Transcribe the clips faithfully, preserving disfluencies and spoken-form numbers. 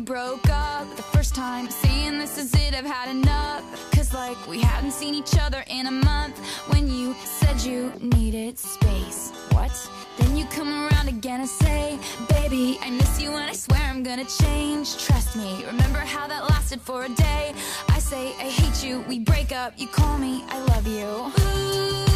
broke up the first time, saying this is it, I've had enough. Cause like we hadn't seen each other in a month. When you said you needed space, what? Then you come around again and say, baby, I miss you and I swear I'm gonna change. Trust me, remember how that lasted for a day? I say I hate you, we break up, you call me, I love you. Ooh.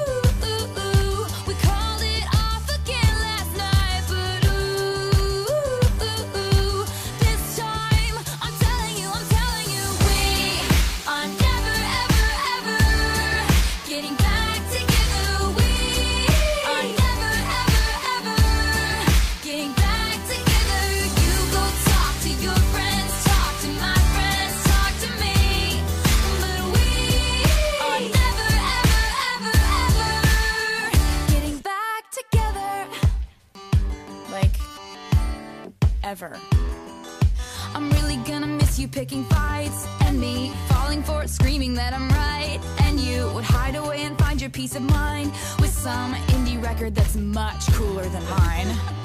Ever. I'm really gonna miss you picking fights, and me falling for it, screaming that I'm right. And you would hide away and find your peace of mind with some indie record that's much cooler than mine.